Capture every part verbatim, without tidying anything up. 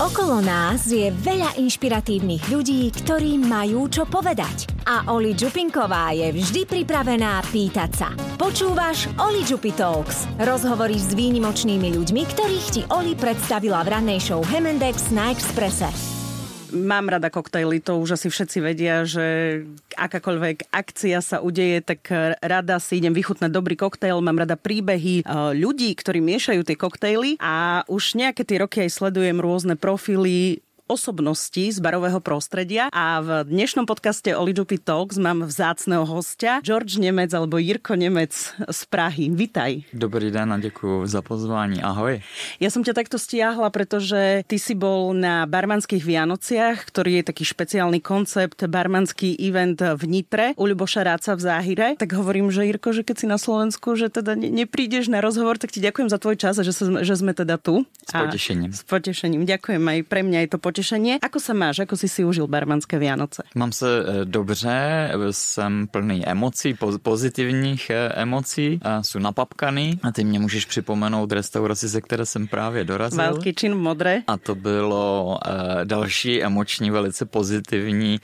Okolo nás je veľa inšpiratívnych ľudí, ktorí majú čo povedať. A Oli Čupinková je vždy pripravená pýtať sa. Počúvaš Oli Čupi Talks. Rozhovory s výnimočnými ľuďmi, ktorých ti Oli predstavila v rannej show Hemendex na Expresse. Mám rada koktejly, to už asi všetci vedia, že akákoľvek akcia sa udeje, tak rada si idem vychutnať dobrý koktejl. Mám rada príbehy ľudí, ktorí miešajú tie koktejly a už nejaké tie roky aj sledujem rôzne profily osobností z barového prostredia a v dnešnom podcaste Oli Čupi Talks mám vzácneho hostia George Nemec alebo Jirko Nemec z Prahy. Vitaj. Dobrý den a děkuju za pozvání. Ahoj. Ja som ťa takto stiahla, pretože ty si bol na barmanských Vianociach, ktorý je taký špeciálny koncept, barmanský event v Nitre u Ľuboša Ráca v Záhire. Tak hovorím, že Jirko, že keď si na Slovensku, že teda neprídeš na rozhovor, tak ti ďakujem za tvoj čas a že, sa, že sme teda tu. S potešením. S potešením. Ďakujem, aj pre mňa je to potešenie. Ako sa máš? Ako si si užil barmanské Vianoce? Mám se dobře, jsem plný emocí, pozitivních emocí, jsem napapkaný a ty mě můžeš připomenout restauraci, ze které jsem právě dorazil. Wild Kitchen v Modre. A to bylo další emoční, velice pozitivní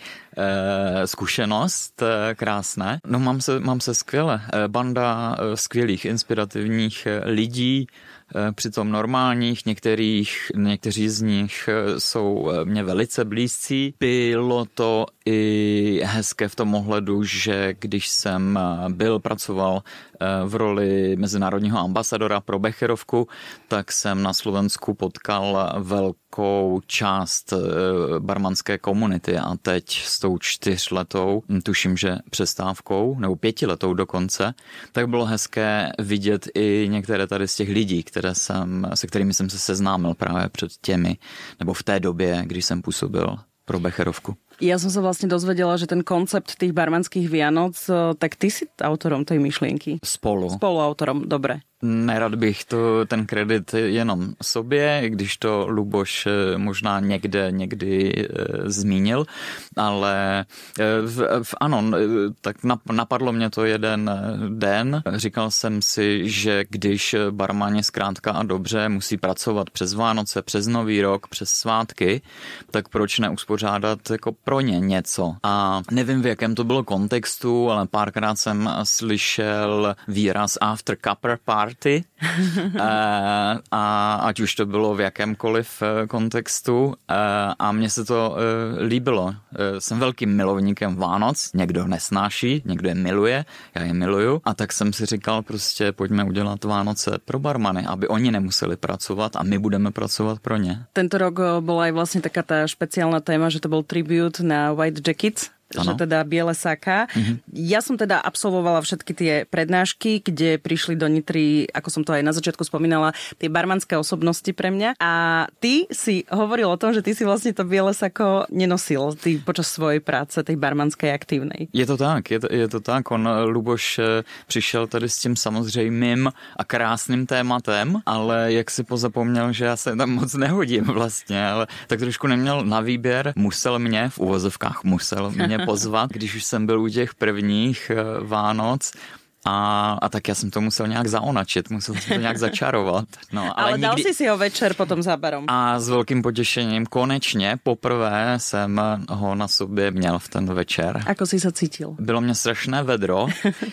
zkušenost, krásné. No mám se, mám se skvěle. Banda skvělých, inspirativních lidí, přitom normálních, některých, někteří z nich jsou mě velice blízcí. Bylo to i hezké v tom ohledu, že když jsem byl, pracoval v roli mezinárodního ambasadora pro Becherovku, tak jsem na Slovensku potkal velkou část barmanské komunity a teď s tou čtyřletou, tuším, že přestávkou, nebo pětiletou dokonce, tak bylo hezké vidět i některé tady z těch lidí, které jsem, se kterými jsem se seznámil právě před těmi, nebo v té době, když jsem působil pro Becherovku. Ja som sa vlastne dozvedela, že ten koncept tých barmanských Vianoc, tak ty si autorom tej myšlienky. Spolu. Spoluautorom, dobre. Nerad bych to, ten kredit jenom sobě, když to Luboš možná někde někdy e, zmínil, ale e, v, v, ano, tak napadlo mě to jeden den. Říkal jsem si, že když barmani zkrátka a dobře musí pracovat přes Vánoce, přes Nový rok, přes svátky, tak proč neuspořádat jako pro ně něco. A nevím, v jakém to bylo kontextu, ale párkrát jsem slyšel výraz after cupper party, a, a ať už to bylo v jakémkoliv kontextu a mně se to líbilo. Jsem velkým milovníkem Vánoc, někdo nesnáší, někdo je miluje, já je miluju a tak jsem si říkal prostě pojďme udělat Vánoce pro barmany, aby oni nemuseli pracovat a my budeme pracovat pro ně. Tento rok bola aj vlastne taká tá špeciálna téma, že to bol tribute na White Jackets. Ano. Že teda biele saká. Mm-hmm. Ja som teda absolvovala všetky tie prednášky, kde prišli do Nitry, ako som to aj na začiatku spomínala, tie barmanské osobnosti pre mňa. A ty si hovoril o tom, že ty si vlastne to biele sako nenosil ty počas svojej práce, tej barmanskej aktívnej. Je to tak, je to, je to tak. On, Luboš, přišel tady s tím samozřejmým a krásným tématem, ale jak si pozapomněl, že já se tam moc nehodím vlastně, ale tak trošku neměl na výběr. Musel mě, v uvozovkách musel mě pozvat, když už jsem byl u těch prvních Vánoc. A, a tak ja som to musel nejak zaonačiť, musel som to nejak začarovat. No, ale ale nikdy... dal si si ho večer potom za barom. A s veľkým potešením konečne poprvé jsem ho na sobě měl v ten večer. Ako si sa cítil? Bylo mě strašné vedro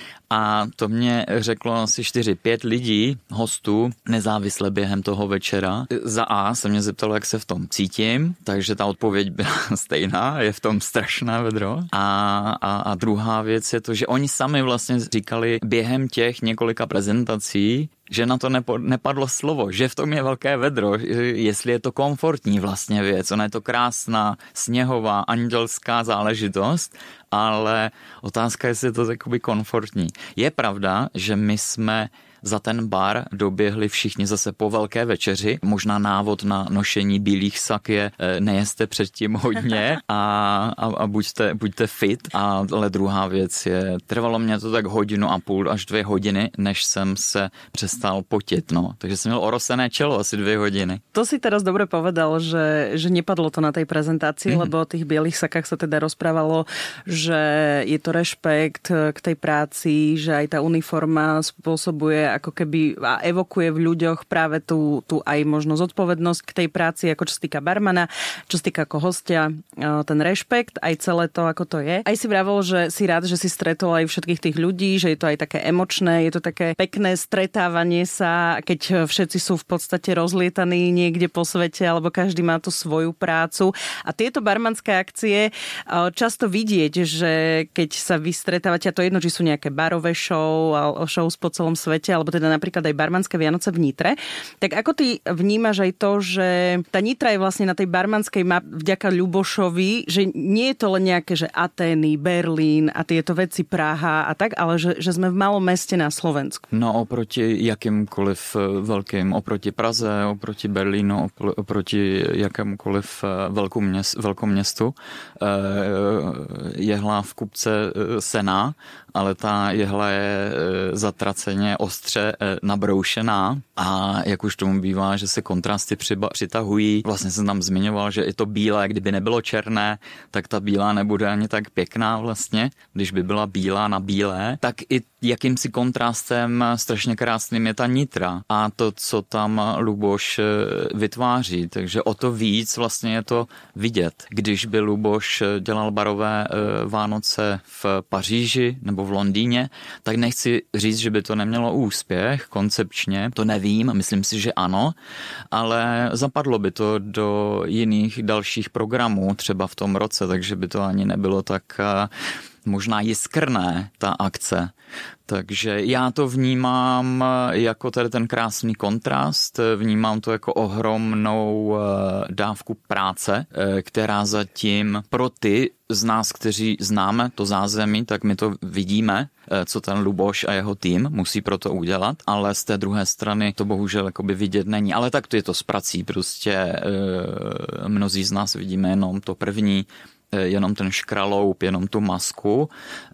a to mě řeklo asi čtyři pět lidí, hostů, nezávisle během toho večera. Za A se mě zeptalo, jak se v tom cítím, takže ta odpověď byla stejná, je v tom strašné vedro. A, a, a druhá věc je to, že oni sami vlastně říkali během těch několika prezentací, že na to nepo, nepadlo slovo, že v tom je velké vedro, jestli je to komfortní vlastně věc. Ona je to krásná, sněhová, andělská záležitost, ale otázka je, jestli je to jakoby komfortní. Je pravda, že my jsme za ten bar doběhli všichni zase po velké večeři. Možná návod na nošení bílých sak je nejeste předtím hodně a, a, a buďte, buďte fit. A, ale druhá věc je, trvalo mě to tak hodinu a půl až dvě hodiny, než jsem se přestal potit. No. Takže jsem měl orosené čelo asi dvě hodiny. To si teraz dobre povedal, že, že nepadlo to na tej prezentácii, mm. lebo o tých bielých sakách sa teda rozprávalo, že je to rešpekt k tej práci, že aj tá uniforma spôsobuje ako keby evokuje v ľuďoch práve tú, tú aj možno zodpovednosť k tej práci, ako čo sa týka barmana, čo sa týka ako hostia, ten rešpekt, aj celé to, ako to je. Aj si vravol, že si rád, že si stretol aj všetkých tých ľudí, že je to aj také emočné, je to také pekné stretávanie sa, keď všetci sú v podstate rozlietaní niekde po svete, alebo každý má tú svoju prácu. A tieto barmanské akcie často vidieť, že keď sa vy stretávate, a to jedno, či sú nejaké barové show, shows po celom svete, alebo teda napríklad aj barmanské Vianoce v Nitre, tak ako ty vnímaš aj to, že tá Nitra je vlastne na tej barmanskej mape vďaka Ľubošovi, že nie je to len nejaké, že Atény, Berlín a tieto veci, Praha a tak, ale že, že sme v malom meste na Slovensku. No oproti jakýmkoliv velkým, oproti Praze, oproti Berlínu, oproti jakémukoliv velkom městu, jehla v kupce sená, ale ta jehla je zatraceně ostře nabroušená a jak už tomu bývá, že se kontrasty přitahují. Vlastně jsem tam zmiňoval, že i to bílé, kdyby nebylo černé, tak ta bílá nebude ani tak pěkná vlastně. Když by byla bílá na bílé, tak i jakýmsi kontrastem strašně krásným je ta Nitra a to, co tam Luboš vytváří. Takže o to víc vlastně je to vidět. Když by Luboš dělal barové Vánoce v Paříži nebo v Londýně, tak nechci říct, že by to nemělo úspěch koncepčně, to nevím, myslím si, že ano, ale zapadlo by to do jiných dalších programů třeba v tom roce, takže by to ani nebylo tak možná jiskrné, ta akce. Takže já to vnímám jako tady ten krásný kontrast, vnímám to jako ohromnou dávku práce, která zatím pro ty z nás, kteří známe to zázemí, tak my to vidíme, co ten Luboš a jeho tým musí pro to udělat, ale z té druhé strany to bohužel jakoby vidět není. Ale tak to je to s prací, prostě mnozí z nás vidíme jenom to první, jenom ten škraloup, jenom tu masku,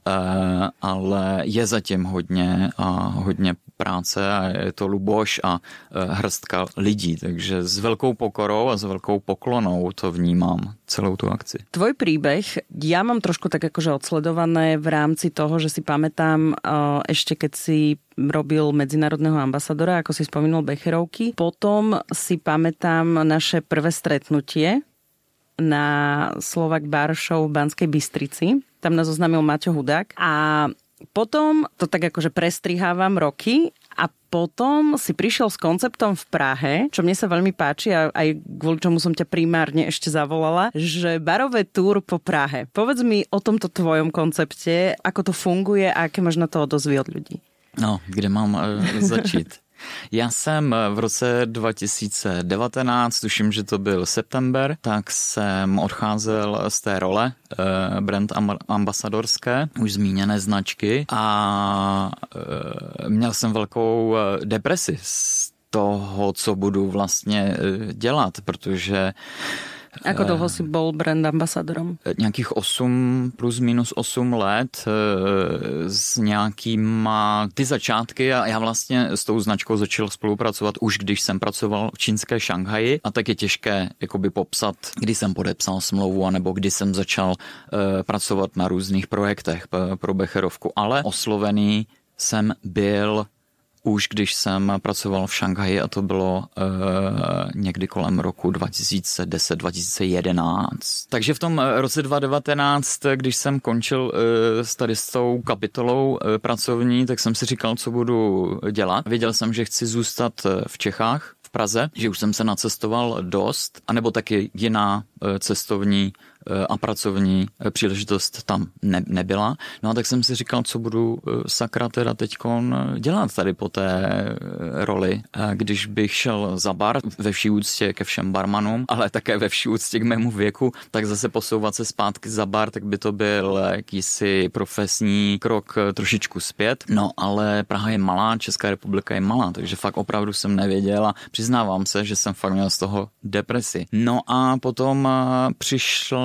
ale je zatím hodně a hodně práce a je to Luboš a hrstka lidí, takže s velkou pokorou a s velkou poklonou to vnímám celou tu akci. Tvoj príbeh, ja mám trošku tak akože odsledované v rámci toho, že si pamätám ešte keď si robil medzinárodného ambasadora, ako si spomínal Becherovky. Potom si pamätám naše prvé stretnutie na Slovak Bar Show v Banskej Bystrici. Tam nás oznámil Maťo Hudák. A potom to tak akože prestrihávam roky a potom si prišiel s konceptom v Prahe, čo mne sa veľmi páči a aj kvôli čomu som ťa primárne ešte zavolala, že barové túr po Prahe. Povedz mi o tomto tvojom koncepte, ako to funguje a aké máš na to odozvy od ľudí. No, kde mám uh, začít? Já jsem v roce dva tisíce devatenáct, tuším, že to byl september, tak jsem odcházel z té role eh, brand ambasadorské, už zmíněné značky a eh, měl jsem velkou depresi z toho, co budu vlastně dělat, protože Ako dlho si bol brand ambasadorom? Nějakých osm plus minus osm let s nějakýma ty začátky a já vlastně s tou značkou začal spolupracovat už když jsem pracoval v čínské Šanghaji a tak je těžké jakoby popsat, kdy jsem podepsal smlouvu anebo kdy jsem začal pracovat na různých projektech pro Becherovku, ale oslovený jsem byl už když jsem pracoval v Šanghaji a to bylo e, někdy kolem roku dva tisíce deset dva tisíce jedenáct. Takže v tom roce dva tisíce devatenáct, když jsem končil e, s tady s tou kapitolou e, pracovní, tak jsem si říkal, co budu dělat. Věděl jsem, že chci zůstat v Čechách, v Praze, že už jsem se nacestoval dost, anebo taky jiná e, cestovní a pracovní příležitost tam ne, nebyla. No a tak jsem si říkal, co budu sakra teda teďkon dělat tady po té roli. Když bych šel za bar, ve vší úctě ke všem barmanům, ale také ve vší úctě k mému věku, tak zase posouvat se zpátky za bar, tak by to byl jakýsi profesní krok trošičku zpět. No ale Praha je malá, Česká republika je malá, takže fakt opravdu jsem nevěděl a přiznávám se, že jsem fakt měl z toho depresi. No a potom přišla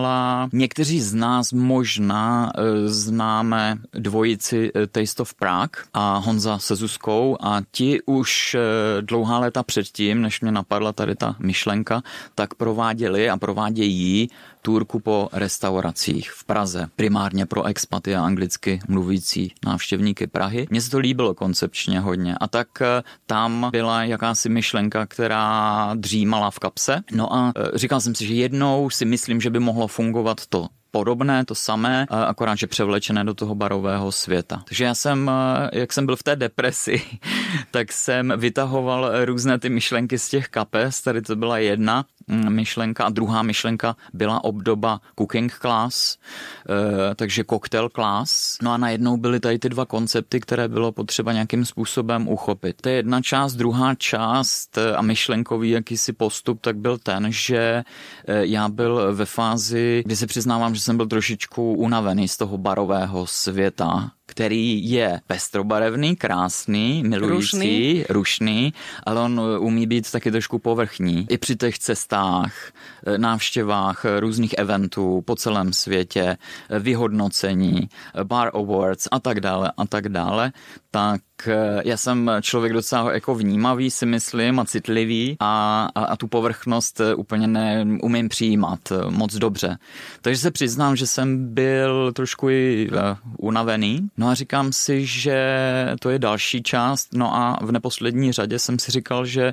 byla, někteří z nás možná e, známe dvojici e, Taste of Prague a Honza se Zuzkou a ti už e, dlouhá léta předtím, než mě napadla tady ta myšlenka, tak prováděli a provádějí túrku po restauracích v Praze, primárně pro expaty a anglicky mluvící návštěvníky Prahy. Mně se to líbilo koncepčně hodně a tak tam byla jakási myšlenka, která dřímala v kapse. No a říkal jsem si, že jednou si myslím, že by mohlo fungovat to podobné, to samé, akorát, že převlečené do toho barového světa. Takže já jsem, jak jsem byl v té depresi, tak jsem vytahoval různé ty myšlenky z těch kapes. Tady to byla jedna myšlenka a druhá myšlenka byla obdoba cooking class, takže cocktail class. No a najednou byly tady ty dva koncepty, které bylo potřeba nějakým způsobem uchopit. To je jedna část, druhá část a myšlenkový jakýsi postup, tak byl ten, že já byl ve fázi, kdy se přiznávám, že jsem byl trošičku unavený z toho barového světa, který je pestrobarevný, krásný, milující, rušný. rušný, ale on umí být taky trošku povrchní. I při těch cestách, návštěvách různých eventů po celém světě, vyhodnocení, bar awards a tak dále a tak dále, tak já jsem člověk docela jako vnímavý, si myslím, a citlivý a, a, a tu povrchnost úplně neumím přijímat moc dobře. Takže se přiznám, že jsem byl trošku i unavený. No a říkám si, že to je další část. No a v neposlední řadě jsem si říkal, že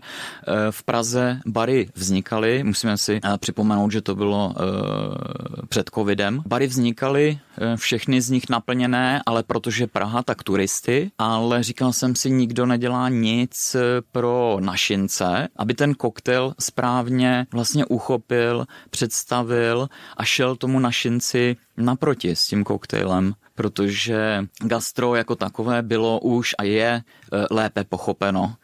v Praze bary vznikaly. Musíme si připomenout, že to bylo před covidem. Bary vznikaly, všechny z nich naplněné, ale protože Praha, tak turisty, ale říkal jsem si, nikdo nedělá nic pro našince, aby ten koktejl správně vlastně uchopil, představil a šel tomu našinci naproti s tím koktejlem, protože gastro jako takové bylo už a je lépe pochopeno.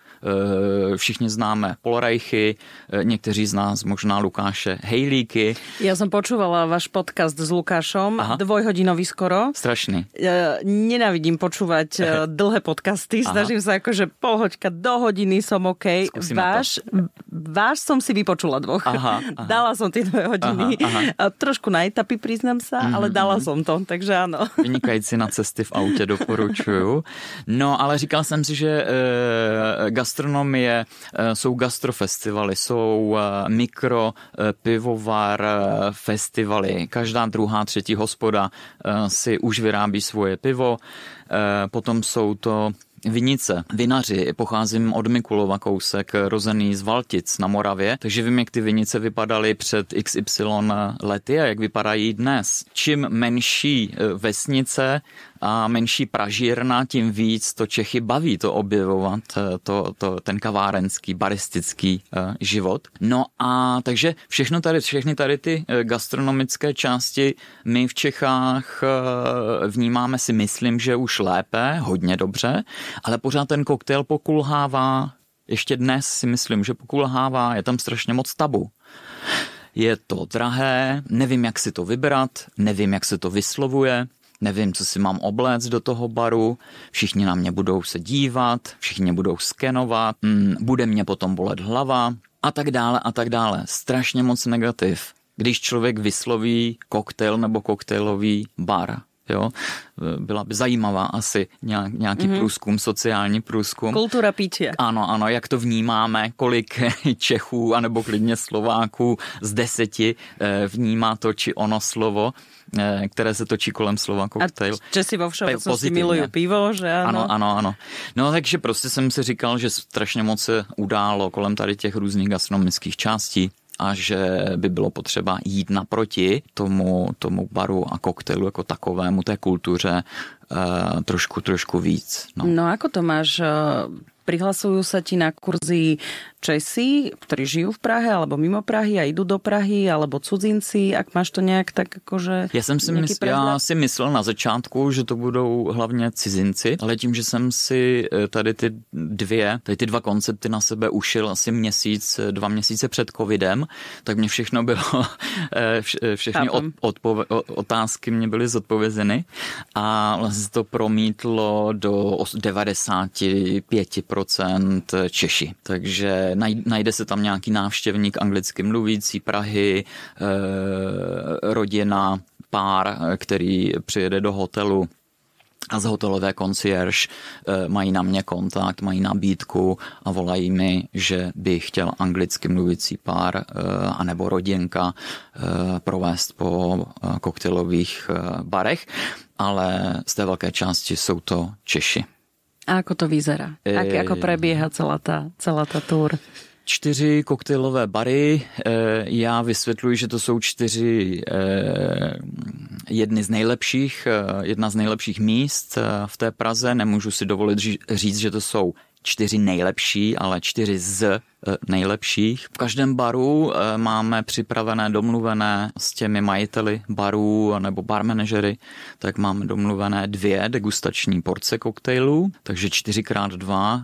Všichni známe Polreichy, někteří z nás možná Lukáše Hejlíky. Ja som počúvala váš podcast s Lukášom, Aha. dvojhodinový skoro. Strašný. Nenávidím počúvať dlhé podcasty, Aha. snažím sa akože pol hoďka do hodiny som OK. Váš, váš som si vypočula dvoch. Aha, aha. Dala som tie dve hodiny. Aha, aha. Trošku na etapy, priznám sa, mm-hmm. ale dala som to, takže áno. Vynikající na cesty v autě doporučuju. No, ale říkal jsem si, že e, gastronomie, jsou gastrofestivaly, jsou mikro pivovar festivaly. Každá druhá, třetí hospoda si už vyrábí svoje pivo. Potom jsou to vinice, vinaři, pocházím od Mikulova kousek, rozený z Valtic na Moravě, takže vím, jak ty vinice vypadaly před iks ypsilon lety a jak vypadají dnes. Čím menší vesnice a menší pražírna, tím víc to Čechy baví to objevovat, to, to, ten kavárenský, baristický uh, život. No a takže všechno tady, všechny tady ty gastronomické části my v Čechách uh, vnímáme, si myslím, že už lépe, hodně dobře, ale pořád ten koktejl pokulhává, ještě dnes si myslím, že pokulhává, je tam strašně moc tabu. Je to drahé, nevím, jak si to vybrat, nevím, jak se to vyslovuje, nevím, co si mám obléct do toho baru, všichni na mě budou se dívat, všichni budou skenovat, mm, bude mě potom bolet hlava a tak dále a tak dále. Strašně moc negativ, když člověk vysloví koktejl nebo koktejlový bar. Jo? Byla by zajímavá asi nějaký mm-hmm. průzkum, sociální průzkum. Kultura píče. Ano, ano, jak to vnímáme, kolik Čechů anebo klidně Slováků z deseti vnímá to či ono slovo, které se točí kolem slova koktejl. A Česi vo všeobecnosti milují pivo, že ano? Ano, ano, ano. No takže prostě jsem si říkal, že strašně moc se událo kolem tady těch různých gastronomických částí a že by bylo potřeba jít naproti tomu, tomu baru a koktejlu jako takovému, té kultuře uh, trošku, trošku víc. No. no ako to máš? Prihlasujú sa ti na kurzy Česi, ktorí žijú v Prahe alebo mimo Prahy a idú do Prahy, alebo cudzinci, ak máš to nějak tak jakože... Já, jsem si mysl, já si myslel na začátku, že to budou hlavně cizinci, ale tím, že jsem si tady ty dvě, tady ty dva koncepty na sebe ušil asi měsíc, dva měsíce před covidem, tak mě všechno bylo, všechny od, odpove, otázky mě byly zodpovězeny a vlastně se to promítlo do devadesát pět procent Češi. Takže najde se tam nějaký návštěvník anglicky mluvící Prahy, rodina, pár, který přijede do hotelu a z hotelové concierge mají na mě kontakt, mají nabídku a volají mi, že by chtěl anglicky mluvící pár anebo rodinka provést po koktejlových barech, ale z té velké části jsou to Češi. A ako to vyzerá? Ak, ako prebieha celá tá, celá tá tour? Čtyři koktejlové bary. Já vysvětluji, že to jsou čtyři jedny z nejlepších, jedna z nejlepších míst v té Praze. Nemůžu si dovolit říct, že to jsou čtyři nejlepší, ale čtyři z nejlepších. V každém baru máme připravené, domluvené s těmi majiteli barů nebo barmanažery, tak máme domluvené dvě degustační porce koktejlů, takže čtyři krát dva,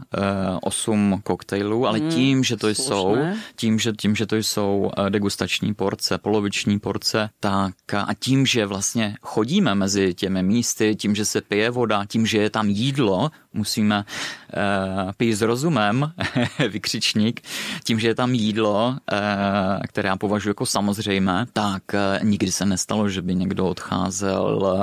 osm koktejlů, ale tím, že to jsou, tím, že, tím, že to jsou degustační porce, poloviční porce, tak a tím, že vlastně chodíme mezi těmi místy, tím, že se pije voda, tím, že je tam jídlo, musíme uh, pít s rozumem, vykřičník, tím, že je tam jídlo, které já považuji jako samozřejmé, tak nikdy se nestalo, že by někdo odcházel,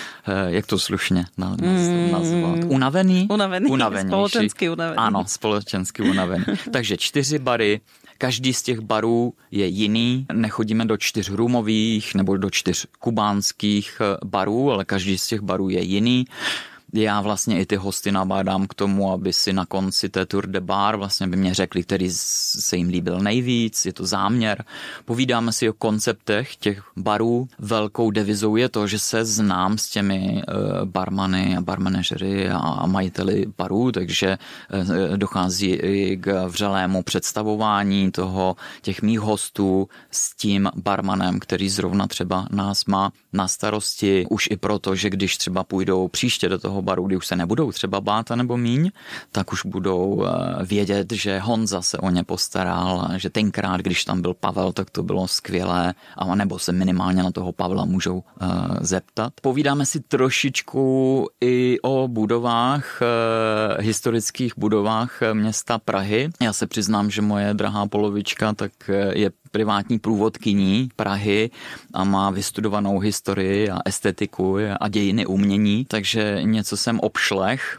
jak to slušně nazvat, unavený? Unavený, společensky unavený. Ano, společensky unavený. Takže čtyři bary, každý z těch barů je jiný. Nechodíme do čtyř rumových nebo do čtyř kubánských barů, ale každý z těch barů je jiný. Já vlastně i ty hosty nabádám k tomu, aby si na konci té Tour de Bar vlastně by mě řekli, který se jim líbil nejvíc, je to záměr. Povídáme si o konceptech těch barů. Velkou devizou je to, že se znám s těmi barmany a barmanažery a majiteli barů, takže dochází i k vřelému představování toho těch mých hostů s tím barmanem, který zrovna třeba nás má na starosti. Už i proto, že když třeba půjdou příště do toho baru, kdy už se nebudou třeba bát nebo míň, tak už budou vědět, že Honza se o ně postaral, že tenkrát, když tam byl Pavel, tak to bylo skvělé, a nebo se minimálně na toho Pavla můžou uh, zeptat. Povídáme si trošičku i o budovách, uh, historických budovách města Prahy. Já se přiznám, že moje drahá polovička tak je privátní průvodkyní Prahy a má vystudovanou historii a estetiku a dějiny umění, takže něco jsem obšlech.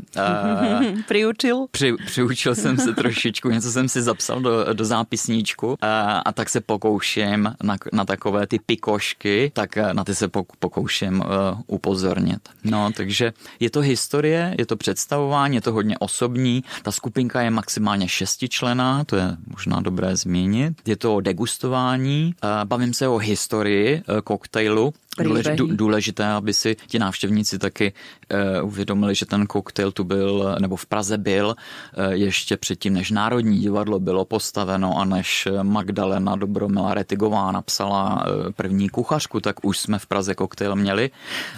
Priučil? Při, přiučil jsem se trošičku, něco jsem si zapsal do, do zápisníčku a, a tak se pokouším na, na takové ty pikošky, tak na ty se pokouším uh, upozornit. No, takže je to historie, je to představování, je to hodně osobní. Ta skupinka je maximálně šestičlenná, to je možná dobré zmínit. Je to degustování. Bavím se o historii koktejlu. Důležité, aby si ti návštěvníci taky uh, uvědomili, že ten koktejl tu byl, nebo v Praze byl, uh, ještě předtím, než Národní divadlo bylo postaveno a než Magdalena Dobromila Retigová napsala uh, první kuchařku, tak už jsme v Praze koktejl měli.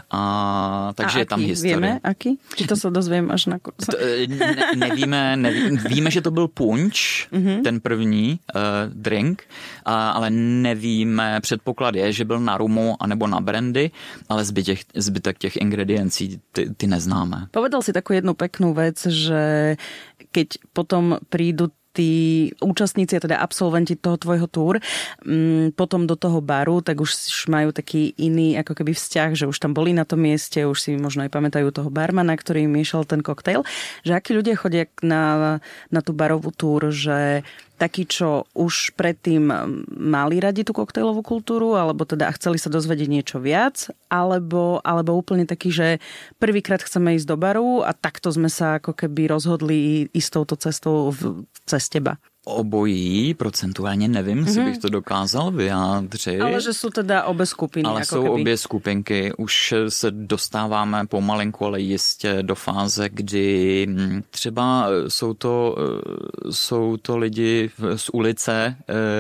A, takže a je tam aký? historie. Vieme, aký? Či to se dozvím až na konci? Ne, nevíme, nevíme, víme, že to byl punč, mm-hmm. ten první uh, drink, uh, ale nevíme, předpoklad je, že byl na rumu anebo na brandy, ale zbytek, zbytek těch ingrediencí ty, ty neznáme. Povedal si takú jednu peknú vec, že keď potom prídu tí účastníci, teda absolventi toho tvojho túr, m, potom do toho baru, tak už majú taký iný ako keby vzťah, že už tam boli na tom mieste, už si možno aj pamätajú toho barmana, ktorý miešal ten koktejl, že akí ľudia chodia na, na tú barovú túr, že takí, čo už predtým mali radi tú koktejlovú kultúru, alebo teda chceli sa dozvedieť niečo viac, alebo, alebo úplne taký, že prvýkrát chceme ísť do baru a takto sme sa ako keby rozhodli ísť touto cestou v, cez teba. Obojí, procentuálně nevím, jestli mm-hmm. bych to dokázal vyjádřit. Ale že jsou teda obě skupiny. Ale jako jsou keby. obě skupinky. Už se dostáváme pomalinku, ale jistě do fáze, kdy třeba jsou to, jsou to lidi z ulice.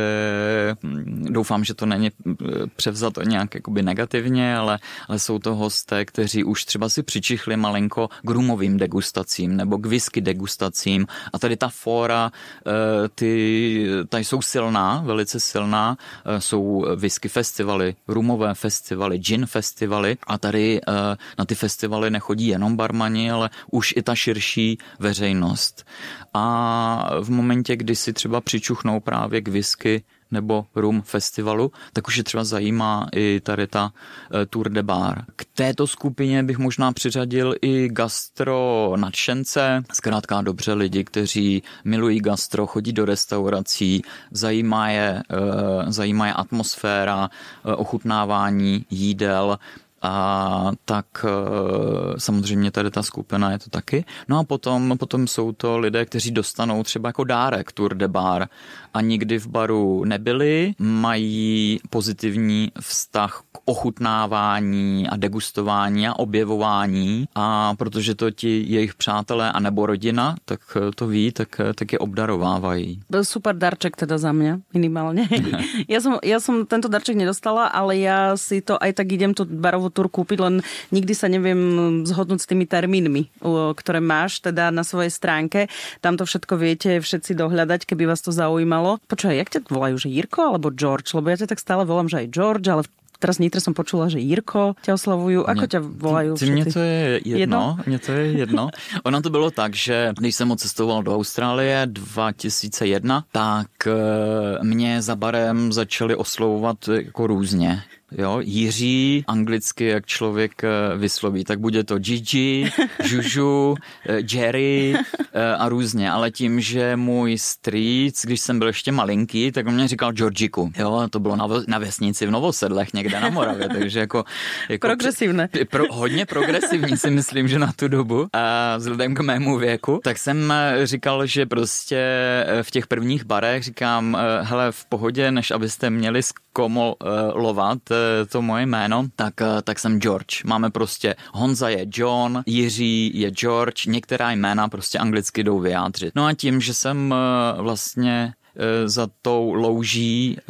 Doufám, že to není převzato nějak jakoby negativně, ale, ale jsou to hosté, kteří už třeba si přičichli malinko k rumovým degustacím nebo k whisky degustacím. A tady ta fóra ty, tady jsou silná, velice silná, jsou whisky festivaly, rumové festivaly, gin festivaly a tady na ty festivaly nechodí jenom barmani, ale už i ta širší veřejnost. A v momentě, kdy si třeba přičuchnou právě k whisky nebo rum festivalu, tak už je třeba zajímá i tady ta e, Tour de Bar. K této skupině bych možná přiřadil i gastro nadšence, zkrátka dobře lidi, kteří milují gastro, chodí do restaurací, zajímá je, e, zajímá je atmosféra, e, ochutnávání jídel, a tak samozřejmě tady ta skupina je to taky. No a potom, potom jsou to lidé, kteří dostanou třeba jako dárek Tour de Bar a nikdy v baru nebyli, mají pozitivní vztah k ochutnávání a degustování a objevování a protože to ti jejich přátelé a nebo rodina, tak to ví, tak, tak je obdarovávají. Super darček teda za mňa, minimálne. ja, som, ja som tento darček nedostala, ale ja si to aj tak idem tú barovú túr kúpiť, len nikdy sa neviem zhodnúť s tými termínmi, ktoré máš teda na svojej stránke. Tam to všetko viete všetci dohľadať, keby vás to zaujímalo. Počúvaj, jak ťa volajú, že Jirko alebo George? Lebo ja ťa tak stále volám, že aj George, ale teraz Nitre som počula, že Jirko ťa oslavujú. Ako mě, ťa volajú všetci? Mně to je jedno. jedno? Mně to je jedno. Ono to bylo tak, že když jsem odcestoval do Austrálie dva tisíce jedna, tak mě za barem začali oslovovat jako různě. Jo, Jiří, anglicky, jak člověk vysloví, tak bude to Gigi, Žužu, Jerry a různě, ale tím, že můj strýc, když jsem byl ještě malinký, tak on mě říkal Georgiku, jo, to bylo na, na vesnici v Novosedlech, někde na Moravě, takže jako... jako progresivné. Pro, hodně progresivní si myslím, že na tu dobu a vzhledem k mému věku, tak jsem říkal, že prostě v těch prvních barech říkám, hele, v pohodě, než abyste měli zkomolovat to moje jméno, tak, tak jsem George. Máme prostě Honza je John, Jiří je George, některá jména prostě anglicky jdou vyjádřit. No a tím, že jsem vlastně za tou louží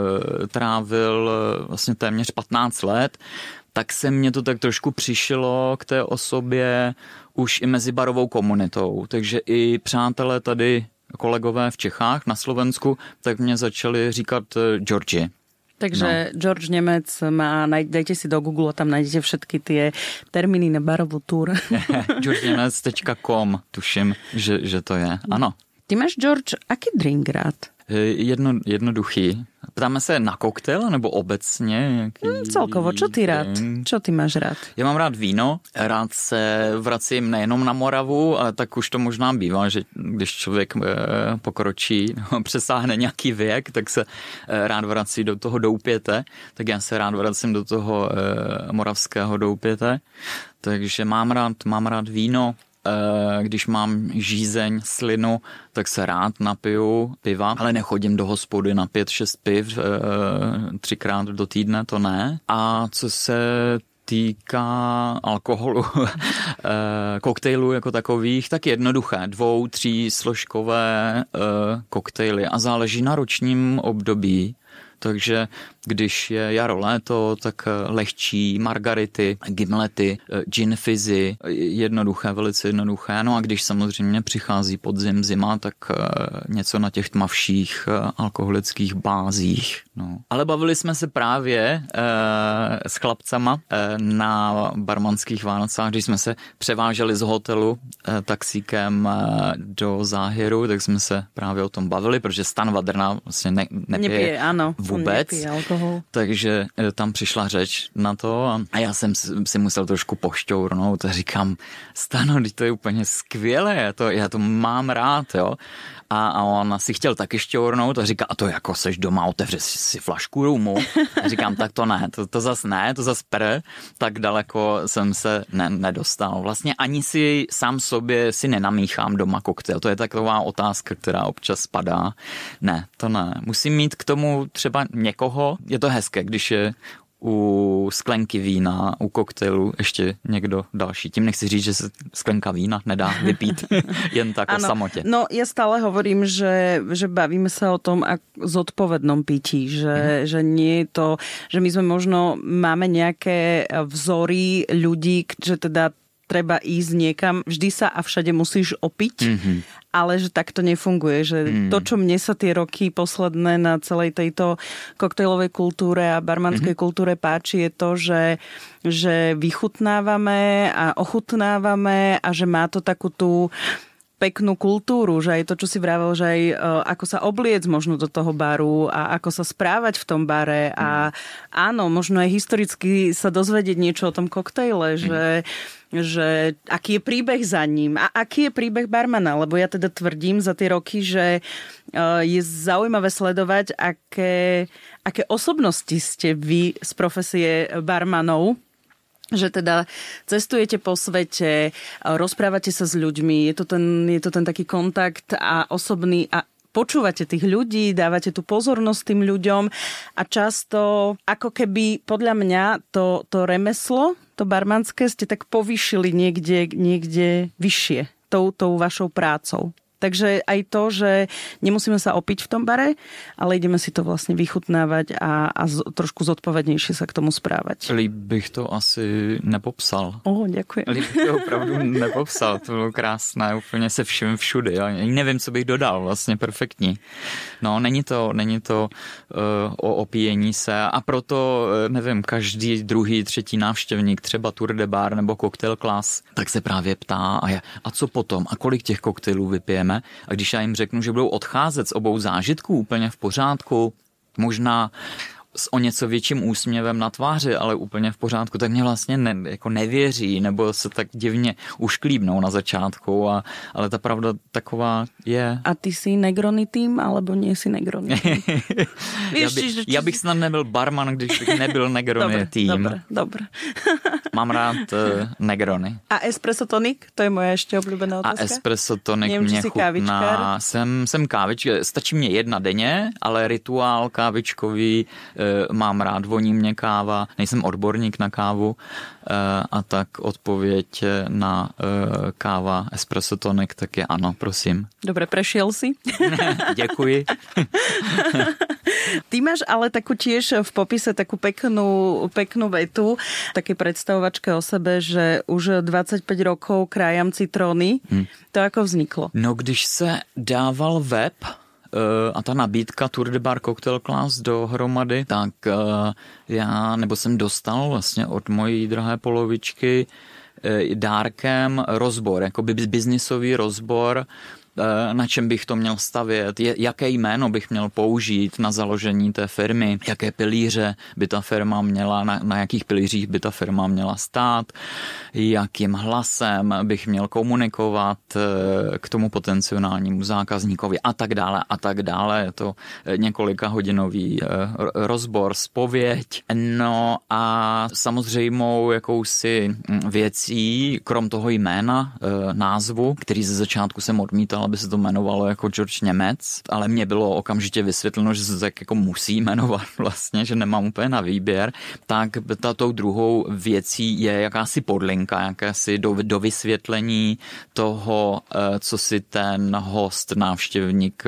trávil vlastně téměř patnáct let, tak se mně to tak trošku přišlo k té osobě už i mezi barovou komunitou. Takže i přátelé tady, kolegové v Čechách, na Slovensku, tak mě začali říkat Georgi. Takže no. George Nemec má, dajte si do Google a tam nájdete všetky tie termíny na barovú túr. george nemec tečka com, tuším, že, že to je. Ano. Ty máš, George, aký drink rád? Jedno, jednoduchý. Ptáme se na koktejl nebo obecně? Jaký hmm, celkovo, čo ty rád? Čo ty máš rád? Já mám rád víno, rád se vracím nejenom na Moravu, ale tak už to možná bývá, že když člověk pokročí, no, přesáhne nějaký věk, tak se rád vrací do toho Doupěte, tak já se rád vracím do toho moravského Doupěte, takže mám rád, mám rád víno. Když mám žízeň, slinu, tak se rád napiju piva, ale nechodím do hospody na pět, šest piv třikrát do týdne, to ne. A co se týká alkoholu, koktejlů jako takových, tak jednoduché. Dvou, tří složkové koktejly a záleží na ročním období. Takže když je jaro, léto, tak lehčí margarity, gimlety, gin fizzy, jednoduché, velice jednoduché. No a když samozřejmě přichází podzim, zima, tak něco na těch tmavších alkoholických bázích. No. Ale bavili jsme se právě e, s chlapcama e, na barmanských Vánocách, když jsme se převáželi z hotelu e, taxíkem e, do Záhěru, tak jsme se právě o tom bavili, protože Stan Vadrna vlastně ne, nepije, nepije ano, vůbec. Nepije alkohol. Takže e, tam přišla řeč na to a, a já jsem si musel trošku pošťournout a říkám, Stano, to je úplně skvělé, já to, já to mám rád, jo. A, a on si chtěl taky šťournout a říká, a to jako seš doma, otevře si, si flašku rumu. A říkám, tak to ne, to, to zas ne, to zas pr, tak daleko jsem se ne, nedostal. Vlastně ani si sám sobě si nenamíchám doma koktejl, to je taková otázka, která občas spadá. Ne, to ne. Musím mít k tomu třeba někoho, je to hezké, když je u sklenky vína, u koktejlu ještě někdo další. Tím nechci říct, že se sklenka vína nedá vypít jen tak o samotě. No ja stále hovorím, že, že bavíme sa o tom ak zodpovednom pití, že, mm. že nie je to, že my sme možno máme nejaké vzory ľudí, že teda treba ísť niekam, vždy sa a všade musíš opiť, mm-hmm. ale že tak to nefunguje, že mm. to, čo mne sa tie roky posledné na celej tejto koktejlovej kultúre a barmanskej mm-hmm. kultúre páči, je to, že, že vychutnávame a ochutnávame a že má to takú tú peknú kultúru, že aj to, čo si vravel, že aj uh, ako sa obliec možno do toho baru a ako sa správať v tom bare a mm. áno, možno aj historicky sa dozvedieť niečo o tom koktejle, mm. že, že aký je príbeh za ním a aký je príbeh barmana, lebo ja teda tvrdím za tie roky, že uh, je zaujímavé sledovať, aké, aké osobnosti ste vy z profesie barmanov, že teda cestujete po svete, rozprávate sa s ľuďmi, je to ten, je to ten taký kontakt a osobný a počúvate tých ľudí, dávate tú pozornosť tým ľuďom a často ako keby podľa mňa to, to remeslo, to barmanské ste tak povýšili niekde, niekde vyššie tou, tou vašou prácou. Takže aj to, že nemusíme sa opiť v tom bare, ale ideme si to vlastne vychutnávať a, a z, trošku zodpovednejšie sa k tomu správať. Líp bych to asi nepopsal. O, děkuji. Líp bych to opravdu nepopsal, to bylo krásné, úplně se vším všude. Já nevím, co bych dodal, vlastně perfektní. No, není to, není to uh, o opíjení se a proto, uh, nevím, každý druhý, třetí návštěvník, třeba Tour de Bar nebo Cocktail Class, tak se právě ptá, a, já, a co potom, a kolik těch koktejlů vypijeme? A když já jim řeknu, že budou odcházet z obou zážitků úplně v pořádku, možná s o něco větším úsměvem na tváři, ale úplně v pořádku, tak mě vlastně ne, jako nevěří, nebo se tak divně ušklíbnou na začátku, a, ale ta pravda taková je. A ty jsi Negroni tým, alebo nie si Negroni tým? já, by, já bych snad nebyl barman, když bych nebyl Negroni dobre, tým. Dobre, dobre. Mám rád uh, Negroni. A espresso tonic? To je moje ještě oblíbená otázka. A espresso tonic Nevím, mě chutná. Jsem, jsem kávička, stačí mě jedna denně, ale rituál kávičkový, mám rád, voní mě káva, nejsem odborník na kávu, a tak odpověď na káva espresso tonic, tak je ano, prosím. Dobre, prešiel si? Děkuji. Ty máš ale takú tiež v popise takú peknú, peknú vetu, také predstavovačke o sebe, že už dvacet pět rokov krájam citróny. Hmm. To ako vzniklo? No, když se dával web a ta nabídka Tour de Bar Cocktail Class dohromady, tak já, nebo jsem dostal vlastně od mojí drahé polovičky dárkem rozbor, jako biznisový rozbor, na čem bych to měl stavět, jaké jméno bych měl použít na založení té firmy, jaké pilíře by ta firma měla, na, na jakých pilířích by ta firma měla stát, jakým hlasem bych měl komunikovat k tomu potenciálnímu zákazníkovi a tak dále a tak dále. Je to několika hodinový rozbor, zpověď. No a samozřejmou jakousi věcí, krom toho jména, názvu, který ze začátku jsem odmítal, aby se to jmenovalo jako George Němec, ale mně bylo okamžitě vysvětleno, že se to tak jako musí jmenovat vlastně, že nemám úplně na výběr, tak tou druhou věcí je jakási podlinka, jakési do, do vysvětlení toho, co si ten host, návštěvník,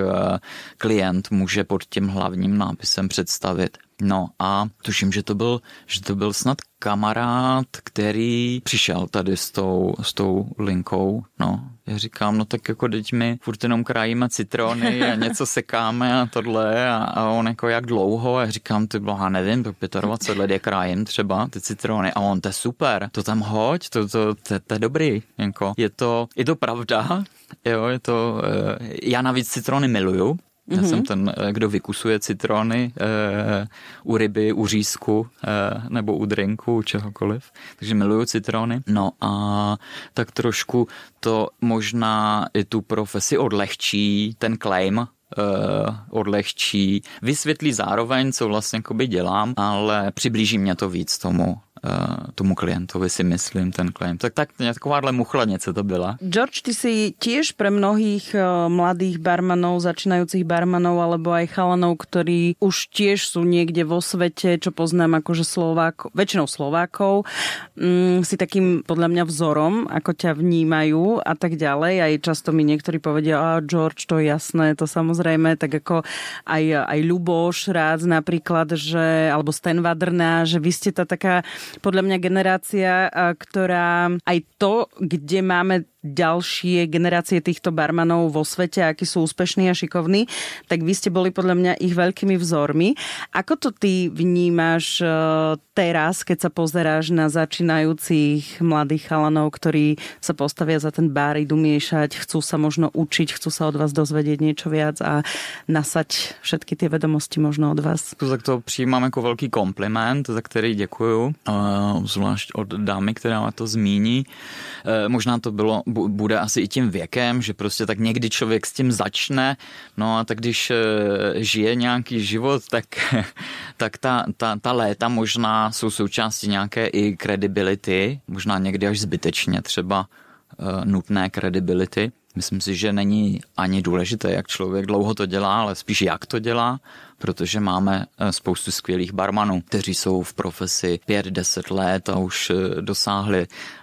klient může pod tím hlavním nápisem představit. No a tuším, že to byl, že to byl snad kamarád, který přišel tady s tou, s tou linkou, no. Já říkám, no tak jako teď my furt jenom krájíme citrony a něco sekáme a tohle a, a on jako jak dlouho a já říkám, ty boha, nevím, to dvacet pět let je krájím třeba ty citrony a on, to je super, to tam hoď, to, to, to, to je dobrý, jako. Je to, je to pravda, jo, je to, já navíc citrony miluju. Já jsem ten, kdo vykusuje citrony e, u ryby, u řízku e, nebo u drinku, u čehokoliv. Takže miluju citrony. No a tak trošku to možná i tu profesi odlehčí, ten claim, Uh, odlehčí, vysvětlí zároveň, co vlastně jakoby dělám, ale přiblíží mě to víc tomu, uh, tomu klientovi, si myslím, ten claim. Tak, tak takováhle muchlanice to byla. George, ty si tiež pre mnohých uh, mladých barmanov, začínajúcich barmanov, alebo aj chalanov, ktorí už tiež sú niekde vo svete, čo poznám akože Slovákov, väčšinou Slovákov, um, si takým podľa mňa vzorom, ako ťa vnímajú a tak ďalej. Aj často mi niektorí povedia, a George, to je jasné, to samozrejme Samozrejme, tak ako aj, aj Ľuboš Rác napríklad, že, alebo Sten Vadrna, že vy ste tá taká podľa mňa generácia, ktorá aj to, kde máme ďalšie generácie týchto barmanov vo svete, akí sú úspešní a šikovní, tak vy ste boli podľa mňa ich veľkými vzormi. Ako to ty vnímaš teraz, keď sa pozeráš na začínajúcich mladých chalanov, ktorí sa postavia za ten bar, idú miešať, chcú sa možno učiť, chcú sa od vás dozvedieť niečo viac a nasať všetky tie vedomosti možno od vás? Tak to přijímám jako velký kompliment, za který děkuju, zvlášť od dámy, která to zmíní. Možná to bylo bude asi i tím věkem, že prostě tak někdy člověk s tím začne, no a tak když žije nějaký život, tak, tak ta, ta, ta léta možná jsou součástí nějaké i credibility, možná někdy až zbytečně třeba nutné credibility. Myslím si, že není ani důležité, jak člověk dlouho to dělá, ale spíš jak to dělá, protože máme spoustu skvělých barmanů, kteří jsou v profesi pět deset let a už dosáhli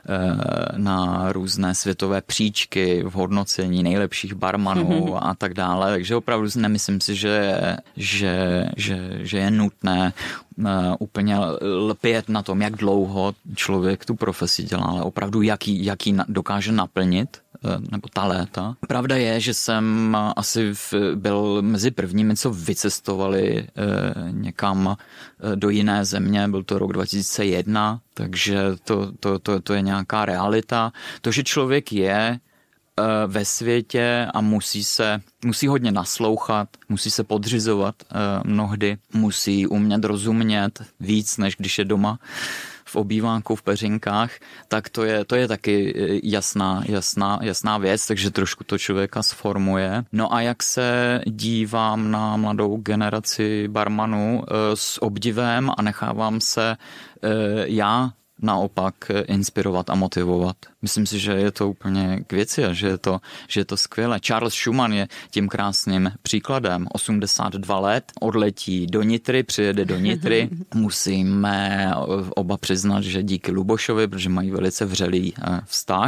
na různé světové příčky v hodnocení nejlepších barmanů a tak dále. Takže opravdu nemyslím si, že, že, že, že je nutné úplně lpět na tom, jak dlouho člověk tu profesi dělá, ale opravdu jaký, jaký dokáže naplnit, nebo ta léta. Pravda je, že jsem asi byl mezi prvními, co vycestovali někam do jiné země, byl to rok dva tisíce jedna, takže to, to, to, to je nějaká realita. To, že člověk je ve světě a musí se, musí hodně naslouchat, musí se podřizovat mnohdy, musí umět rozumět víc, než když je doma v obýváku, v peřinkách, tak to je, to je taky jasná, jasná, jasná věc, takže trošku to člověka sformuje. No a jak se dívám na mladou generaci barmanů s obdivem a nechávám se já naopak inspirovat a motivovat. Myslím si, že je to úplně k věci a že je to, že je to skvělé. Charles Schumann je tím krásným příkladem. osmdesát dva let, odletí do Nitry, přijede do Nitry. Musíme oba přiznat, že díky Lubošovi, protože mají velice vřelý vztah.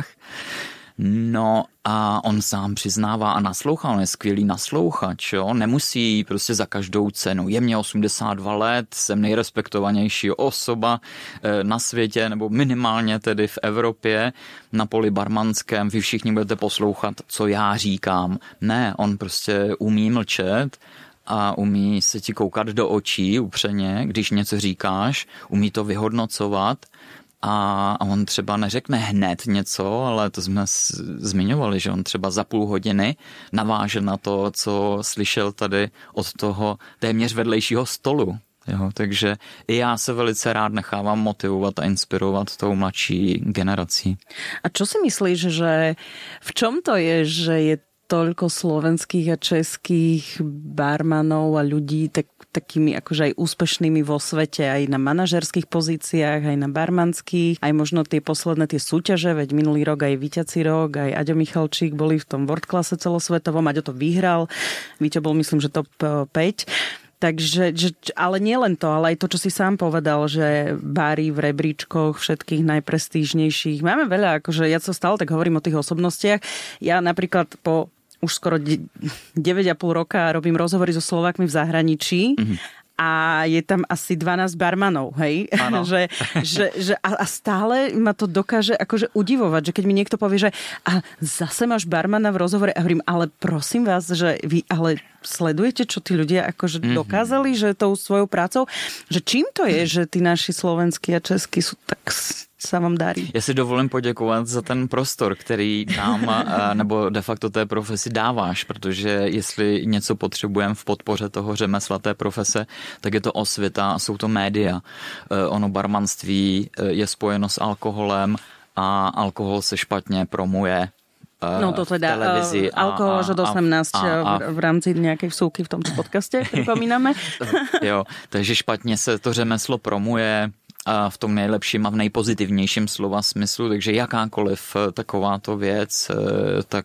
No a on sám přiznává a naslouchá, on je skvělý naslouchač, jo? Nemusí prostě za každou cenu. Je mě osmdesát dva let, jsem nejrespektovanější osoba na světě, nebo minimálně tedy v Evropě, na poli barmanském, vy všichni budete poslouchat, co já říkám. Ne, on prostě umí mlčet a umí se ti koukat do očí upřeně, když něco říkáš, umí to vyhodnocovat. A on třeba neřekne hned něco, ale to jsme zmiňovali, že on třeba za půl hodiny naváže na to, co slyšel tady od toho téměř vedlejšího stolu. Jo, takže i já se velice rád nechávám motivovat a inspirovat tou mladší generací. A čo si myslíš, že v čom to je, že je toľko slovenských a českých barmanov a ľudí tak, takými akože aj úspešnými vo svete, aj na manažerských pozíciách, aj na barmanských, aj možno tie posledné tie súťaže, veď minulý rok aj Víťací rok, aj Aďo Michalčík boli v tom world classe celosvetovom, Aďo to vyhral, Víťo bol myslím, že top päť. Takže, že, ale nie len to, ale aj to, čo si sám povedal, že bári v rebríčkoch všetkých najprestížnejších. Máme veľa, akože ja sa stále tak hovorím o tých osobnostiach. Ja napríklad po už skoro deväť a pol roka robím rozhovory so Slovákmi v zahraničí. Mm-hmm. A je tam asi dvanásť barmanov, hej? že, že, že, a stále ma to dokáže akože udivovať, že keď mi niekto povie, že a zase máš barmana v rozhovore a hovorím, ale prosím vás, že vy ale sledujete, čo tí ľudia akože mm-hmm. dokázali, že tou svojou prácou, že čím to je, že tí naši slovenskí a českí sú tak sa vám darí. Já si dovolím poděkovat za ten prostor, který nám, nebo de facto té profesi dáváš, protože jestli něco potřebujeme v podpoře toho řemesla té profese, tak je to osvěta a jsou to média. Ono barmanství je spojeno s alkoholem a alkohol se špatně promuje. No to teda televizi a, alkohol až od osemnásť a, a, a, v rámci nějaké vsúky v tomto podcaste, připomínáme. Jo, takže špatně se to řemeslo promuje v tom nejlepším a v nejpozitivnějším slova smyslu, takže jakákoliv takováto věc tak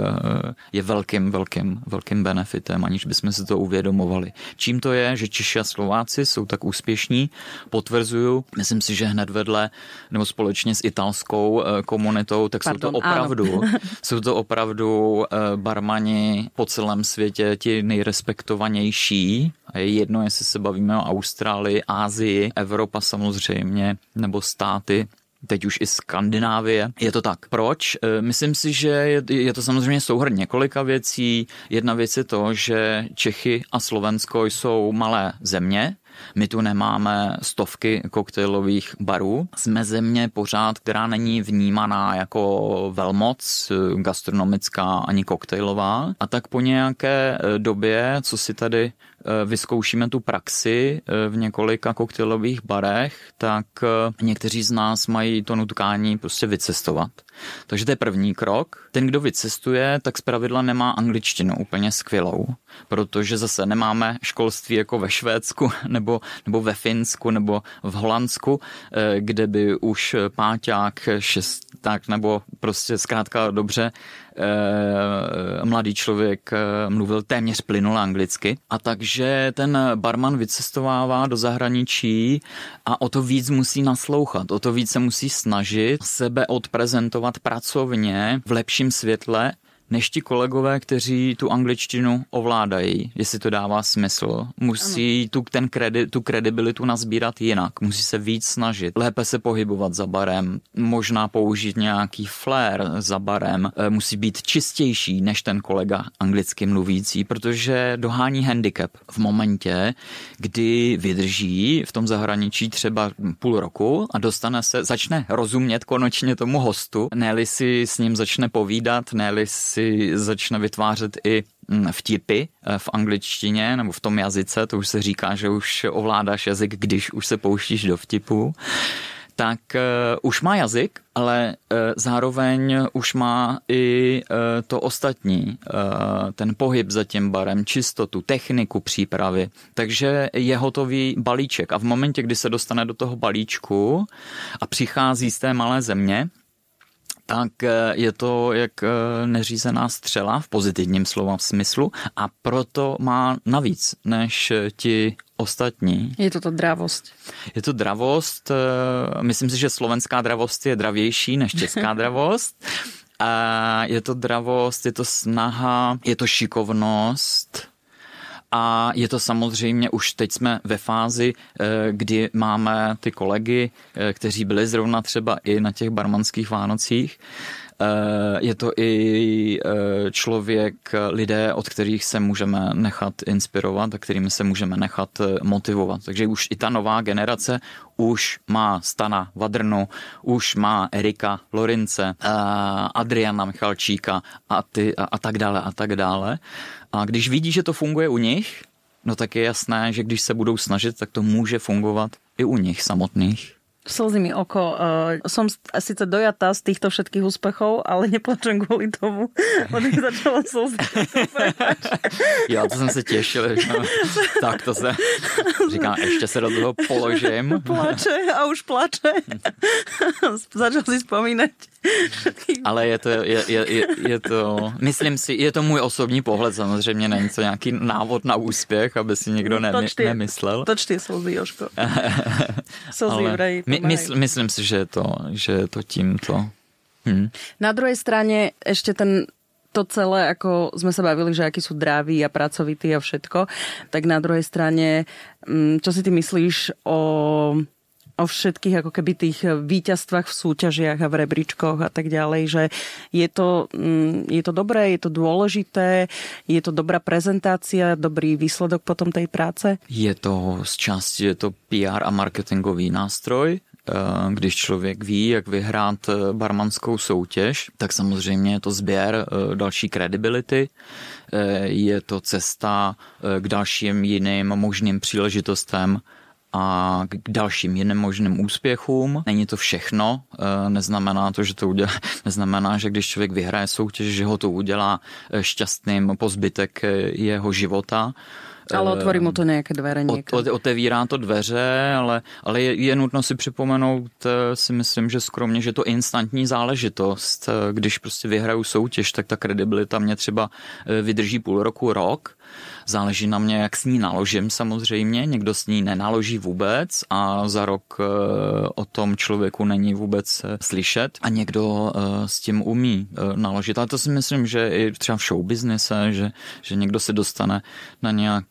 je velkým, velkým, velkým benefitem, aniž bychom si to uvědomovali. Čím to je, že Češi a Slováci jsou tak úspěšní, potvrzuju, myslím si, že hned vedle, nebo společně s italskou komunitou, tak Pardon, jsou to opravdu, jsou to opravdu barmani po celém světě, ti nejrespektovanější A je jedno, jestli se bavíme o Austrálii, Asii, Evropa samozřejmě, nebo státy, teď už i Skandinávie. Je to tak. Proč? Myslím si, že je, je to samozřejmě souhrn několika věcí. Jedna věc je to, že Čechy a Slovensko jsou malé země. My tu nemáme stovky koktejlových barů. Jsme země pořád, která není vnímaná jako velmoc gastronomická ani koktejlová. A tak po nějaké době, co si tady vyzkoušíme tu praxi v několika koktejlových barech, tak někteří z nás mají to nutkání prostě vycestovat. Takže to je první krok. Ten, kdo vycestuje, tak zpravidla nemá angličtinu úplně skvělou, protože zase nemáme školství jako ve Švédsku nebo, nebo ve Finsku nebo v Holandsku, kde by už páťák, šesták nebo prostě zkrátka dobře mladý člověk mluvil téměř plynule anglicky. A takže ten barman vycestovává do zahraničí a o to víc musí naslouchat, o to víc se musí snažit sebe odprezentovat pracovně v lepším světle, než ti kolegové, kteří tu angličtinu ovládají, jestli to dává smysl. Musí tu, ten kredi, tu kredibilitu nazbírat jinak, musí se víc snažit, lépe se pohybovat za barem, možná použít nějaký flair za barem, musí být čistější než ten kolega anglicky mluvící, protože dohání handicap v momentě, kdy vydrží v tom zahraničí třeba půl roku a dostane se, začne rozumět konečně tomu hostu, ne-li si s ním začne povídat, ne-li si začne vytvářet i vtipy v angličtině nebo v tom jazyce, to už se říká, že už ovládáš jazyk, když už se pouštíš do vtipu, tak uh, už má jazyk, ale uh, zároveň už má i uh, to ostatní, uh, ten pohyb za tím barem, čistotu, techniku přípravy, takže je hotový balíček a v momentě, kdy se dostane do toho balíčku a přichází z té malé země, tak je to jak neřízená střela v pozitivním slova smyslu a proto má navíc než ti ostatní. Je to to dravost. Je to dravost. Myslím si, že slovenská dravost je dravější než česká dravost. A je to dravost, je to snaha, je to šikovnost. A je to samozřejmě, už teď jsme ve fázi, kdy máme ty kolegy, kteří byli zrovna třeba i na těch barmanských Vánocích. Je to i člověk, lidé, od kterých se můžeme nechat inspirovat a kterými se můžeme nechat motivovat. Takže už i ta nová generace už má Stana Vadrnu, už má Erika Lorince, Adriana Michalčíka a, ty, a, a tak dále a tak dále. A když vidí, že to funguje u nich, no tak je jasné, že když se budou snažit, tak to může fungovat i u nich samotných. Slzí mi oko. Uh, som síce dojatá z týchto všetkých úspechov, ale neplačem kvôli tomu, lebo mi začalo slziť. Já to jsem se těšil, že tak to se říkám, ještě se do toho položím. Plače a už plače. Začal si vzpomínať. Ale je to, je, je, je, je to, myslím si, je to můj osobní pohled, samozřejmě není to nějaký návod na úspěch, aby si někdo ne, toč ty, nemyslel. Toč ty slzy, Jožko. Slzy vraj. My, mysl, myslím si, že je to, že je to tímto. Hm. Na druhej strane ešte ten to celé, ako sme sa bavili, že akí sú draví a pracovití a všetko, tak na druhej strane, čo si ty myslíš o o všetkých ako keby tých víťazstvách v súťažiach a v rebríčkoch a tak ďalej, že je to, je to dobré, je to dôležité, je to dobrá prezentácia, dobrý výsledok potom tej práce? Je to z části, je to P R a marketingový nástroj. Když člověk ví, jak vyhrát barmanskou soutěž, tak samozřejmě je to sběr další kredibility, je to cesta k dalším jiným možným příležitostem a k dalším jiným možným úspěchům. Není to všechno, neznamená to, že to udělá, neznamená, že když člověk vyhraje soutěž, že ho to udělá šťastným po zbytek jeho života. Ale otvorí mu to nějaké dveře někam. Otevírá to dveře, ale, ale je, je nutno si připomenout, si myslím, že skromně, že to instantní záležitost. Když prostě vyhraju soutěž, tak ta kredibilita mě třeba vydrží půl roku, rok. Záleží na mě, jak s ní naložím samozřejmě. Někdo s ní nenaloží vůbec a za rok o tom člověku není vůbec slyšet. A někdo s tím umí naložit. Ale to si myslím, že i třeba v showbiznise, že, že někdo se dostane na nějaký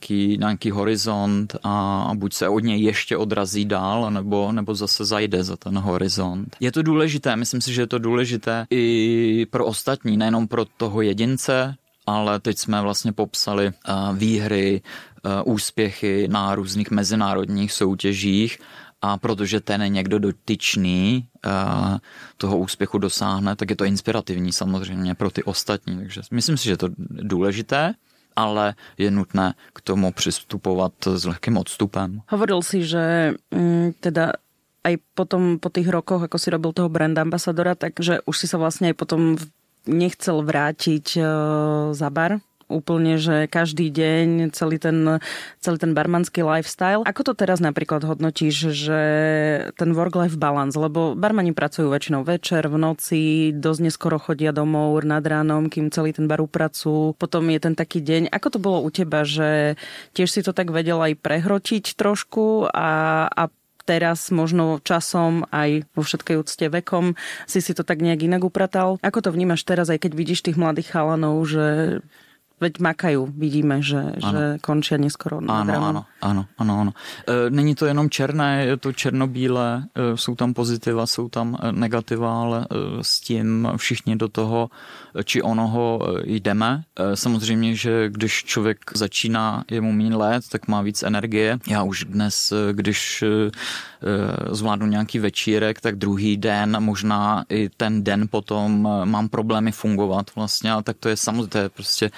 nějaký, nějaký horizont a, a buď se od něj ještě odrazí dál, nebo, nebo zase zajde za ten horizont. Je to důležité, myslím si, že je to důležité i pro ostatní, nejenom pro toho jedince, ale teď jsme vlastně popsali uh, výhry, uh, úspěchy na různých mezinárodních soutěžích a protože ten je někdo dotyčný uh, toho úspěchu dosáhne, tak je to inspirativní samozřejmě pro ty ostatní. Takže myslím si, že je to důležité, ale je nutné k tomu přistupovat s lehkým odstupem. Hovoril si, že mm, teda aj potom po tých rokoch, ako si robil toho brand ambasadora, takže už si sa vlastne aj potom nechcel vrátiť uh, za bar. Úplne, že každý deň celý ten, celý ten barmanský lifestyle. Ako to teraz napríklad hodnotíš, že ten work-life balance, lebo barmani pracujú väčšinou večer, v noci, dosť neskoro chodia domov nad ránom, kým celý ten bar upracujú. Potom je ten taký deň. Ako to bolo u teba, že tiež si to tak vedel aj prehrotiť trošku a, a teraz možno časom aj vo všetkej úcte vekom si si to tak nejak inak upratal? Ako to vnímaš teraz, aj keď vidíš tých mladých chalanov, že veď makajú, vidíme, že, že končia neskoro nad ano, ránom. Ano, ano, ano, ano. E, není to jenom černé, je to černobílé, e, jsou tam pozitiva, jsou tam negativa, ale e, s tím všichni do toho či onoho jdeme. E, samozřejmě, že když člověk začíná, je mu méně let, tak má víc energie. Já už dnes, když e, zvládnu nějaký večírek, tak druhý den, možná i ten den potom mám problémy fungovat vlastně, a tak to je samozřejmě, to je prostě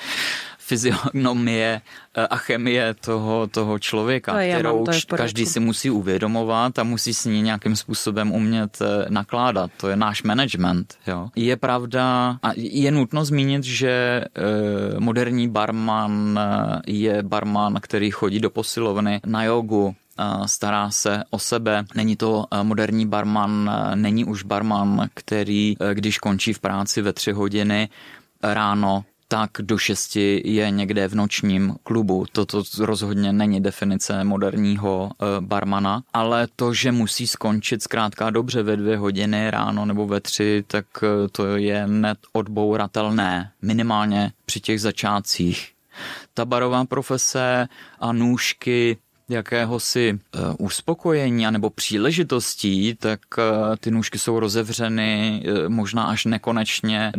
fyziognomie a chemie toho, toho člověka, to kterou mám, to každý si musí uvědomovat a musí s ní nějakým způsobem umět nakládat. To je náš management. Jo. Je pravda a je nutno zmínit, že moderní barman je barman, který chodí do posilovny na jogu, stará se o sebe. Není to moderní barman, není už barman, který, když končí v práci ve tři hodiny ráno, tak do šesti je někde v nočním klubu. Toto rozhodně není definice moderního barmana, ale to, že musí skončit zkrátka dobře ve dvě hodiny ráno nebo ve tři, tak to je neodbouratelné, minimálně při těch začátcích. Ta barová profese a nůžky jakéhosi uh, uspokojení anebo příležitostí, tak uh, ty nůžky jsou rozevřeny uh, možná až nekonečně,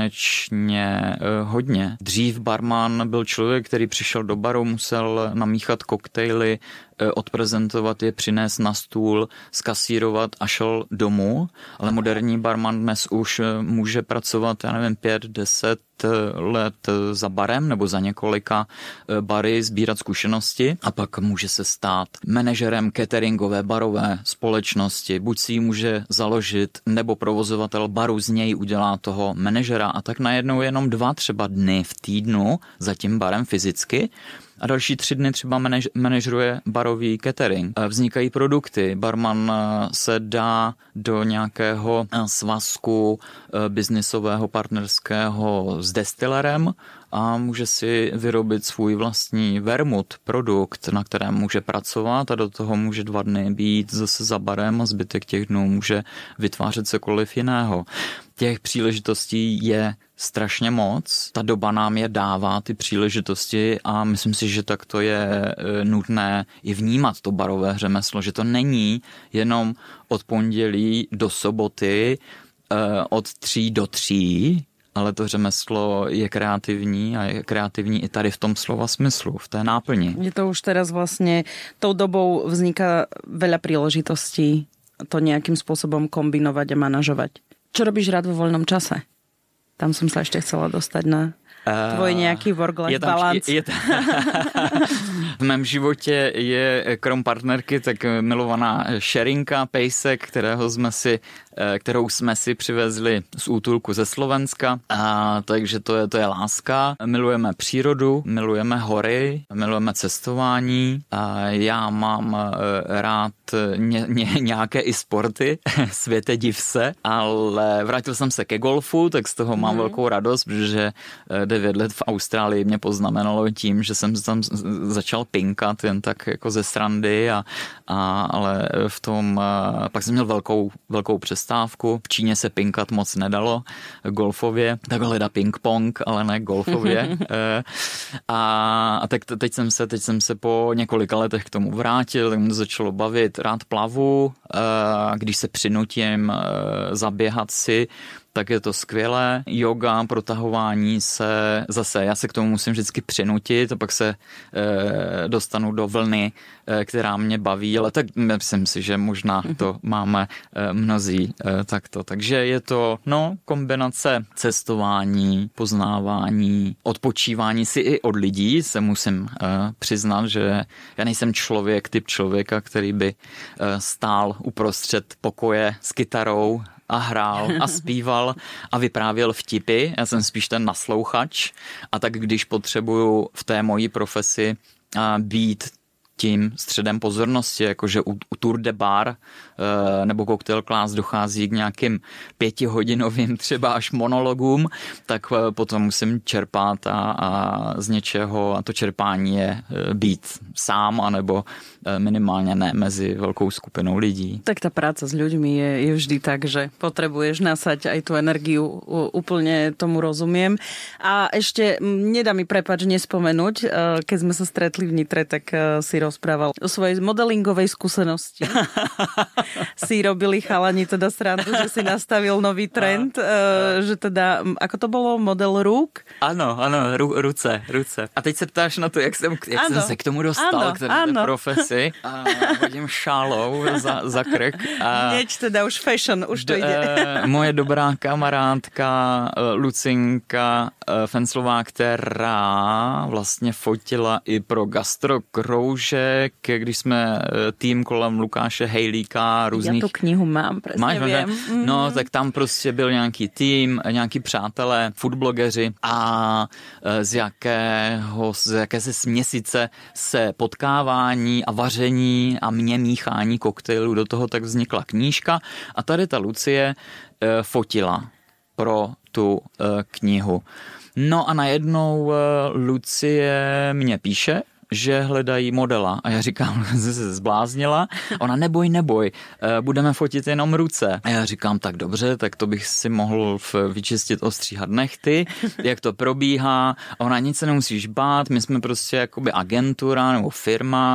nekonečně uh, hodně. Dřív barman byl člověk, který přišel do baru, musel namíchat koktejly, uh, odprezentovat je, přinést na stůl, skasírovat a šel domů, ale moderní barman dnes už uh, může pracovat, já nevím, pět, deset let za barem nebo za několika bary, sbírat zkušenosti a pak může se stát manažerem cateringové barové společnosti. Buď si ji může založit, nebo provozovatel baru z něj udělá toho manažera a tak najednou jenom dva třeba dny v týdnu za tím barem fyzicky a další tři dny třeba manaž, manažeruje barový catering. Vznikají produkty, barman se dá do nějakého svazku biznisového, partnerského s destilerem a může si vyrobit svůj vlastní vermut, produkt, na kterém může pracovat a do toho může dva dny být zase za barem a zbytek těch dnů může vytvářet cokoliv jiného. Těch příležitostí je strašně moc. Ta doba nám je dává, ty příležitosti, a myslím si, že tak to je nutné i vnímat to barové řemeslo, že to není jenom od pondělí do soboty od tří do tří, ale to řemeslo je kreativní a je kreativní i tady v tom slova smyslu, v té náplni. Je to už teraz vlastně tou dobou vzniká veľa príležitostí to nejakým spôsobom kombinovať a manažovať. Čo robíš rád vo voľnom čase? Tam som sa ešte chcela dostať na tvoj nějaký work-life balance. Je, je tam, v mém životě je krom partnerky tak milovaná Šerinka Pejsek, kterého jsme si, kterou jsme si přivezli z útulku ze Slovenska. A, takže to je, to je láska. Milujeme přírodu, milujeme hory, milujeme cestování. A já mám rád ně, ně, nějaké i sporty, světe div se, ale vrátil jsem se ke golfu, tak z toho mám mm. velkou radost, protože devět let v Austrálii mě poznamenalo tím, že jsem tam začal pinkat jen tak jako ze srandy, a, a, ale v tom, pak jsem měl velkou, velkou přestávku. V Číně se pinkat moc nedalo golfově, tak hleda ping-pong, ale ne golfově. a, a tak teď jsem, se, teď jsem se po několika letech k tomu vrátil, tak mě to začalo bavit. Rád plavu, když se přinutím zaběhat si, tak je to skvělé. Yoga, protahování se, zase já se k tomu musím vždycky přinutit a pak se e, dostanu do vlny, e, která mě baví, ale tak myslím si, že možná to máme e, mnozí e, takto. Takže je to no kombinace cestování, poznávání, odpočívání si i od lidí. Se musím e, přiznat, že já nejsem člověk, typ člověka, který by e, stál uprostřed pokoje s kytarou a hrál a zpíval a vyprávěl vtipy. Já jsem spíš ten naslouchač, a tak když potřebuju v té mojí profesi být tím středem pozornosti, jakože u, u Tour de Bar e, nebo Cocktail Class dochází k nějakým pětihodinovým třeba až monologům, tak e, potom musím čerpat a, a z něčeho, a to čerpání je e, být sám, anebo e, minimálně ne mezi velkou skupinou lidí. Tak ta práca s ľuďmi je, je vždy tak, že potrebuješ nasať aj tú energiu, úplne tomu rozumiem. A ešte nedá mi prepáč nespomenúť, keď sme sa stretli v Nitre, tak si rozprával o svojej modelingovej skúsenosti. Si robili chalani teda srandu, že si nastavil nový trend, a, a. že teda, ako to bolo, model rúk? Ano, ano, ru, ruce, ruce. A teď se ptáš na to, jak jsem, jak jsem se k tomu dostal, ano, k té profesi. A hodím šálou za, za krk. A Nieč teda už fashion, už to d, ide. Moje dobrá kamarádka Lucinka Fenclová, která vlastně fotila i pro Gastro Kroužek, když jsme tým kolem Lukáše Hejlíka, různých... Já tu knihu mám, přesně Máš, vím. Mm. No, tak tam prostě byl nějaký tým, nějaký přátelé, foodblogeři, a z jakého, z jaké se směsice se potkávání a vaření a mě míchání koktejlů do toho tak vznikla knížka, a tady ta Lucie e, fotila pro tu e, knihu. No a najednou e, Lucie mě píše, že hledají modela. A já říkám, že se zbláznila. Ona, neboj, neboj, budeme fotit jenom ruce. A já říkám, tak dobře, tak to bych si mohl vyčistit, ostříhat nechty, jak to probíhá. A ona, nic se nemusíš bát, my jsme prostě jakoby agentura nebo firma,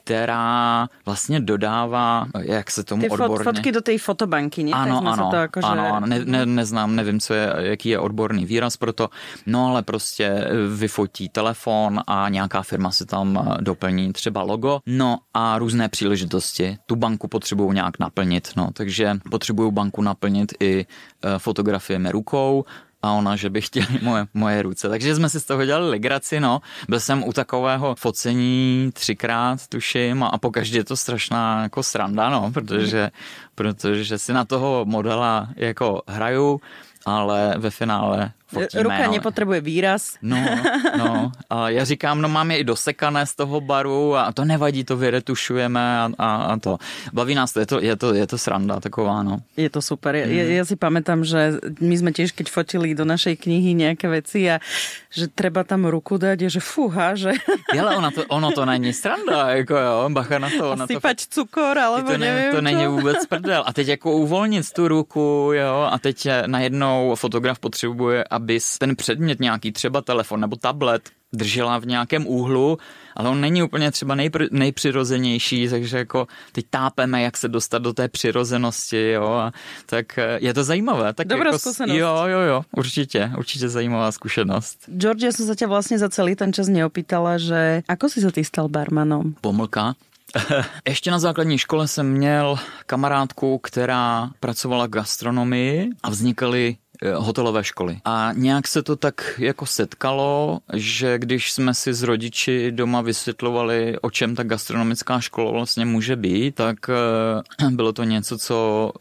která vlastně dodává, jak se tomu ty odborně... fotky do té fotobanky, ne? Ano, ano, to jako, ano, že... ne, ne, neznám, nevím, co je, jaký je odborný výraz pro to, no ale prostě vyfotí telefon a nějaká firma si tam doplní třeba logo, no a různé příležitosti. Tu banku potřebují nějak naplnit, no, takže potřebují banku naplnit i fotografiemi rukou, a ona, že by chtěli moje, moje ruce. Takže jsme si z toho dělali legraci, no. Byl jsem u takového focení třikrát, tuším, a pokaždé je to strašná jako sranda, no, protože, protože si na toho modela jako hraju, ale ve finále fotíme. Ruka no. nepotřebuje výraz. No, no. A já říkám, no máme i dosekané z toho baru a to nevadí, to vyretušujeme a, a, a to. Baví nás to, je to, je to, je to sranda taková, no. Je to super. Mm. Ja, ja si pamätám, že my sme tiež, keď fotili do našej knihy nejaké veci a že treba tam ruku dať, je, že fúha, že... Ale ona to, ono to není sranda, jako jo, bacha na to. A sypať to... cukor, alebo to ne, neviem To čo. není vůbec prdel. A teď jako uvolnit tu ruku, jo, a teď najednou fotograf potřebuje, aby ten předmět nějaký, třeba telefon nebo tablet, držela v nějakém úhlu, ale on není úplně třeba nejpr- nejpřirozenější, takže jako teď tápeme, jak se dostat do té přirozenosti, jo, a tak je to zajímavé. Tak Dobrá jako, zkušenost. Jo, jo, jo, určitě, určitě zajímavá zkušenost. George, ja som sa ťa vlastne za celý ten čas neopýtala, že ako si sa ty stal barmanom? Pomlka. Ještě na základní škole jsem měl kamarádku, která pracovala v gastronomii a vznikaly hotelové školy. A nějak se to tak jako setkalo, že když jsme si s rodiči doma vysvětlovali, o čem ta gastronomická škola vlastně může být, tak bylo to něco, co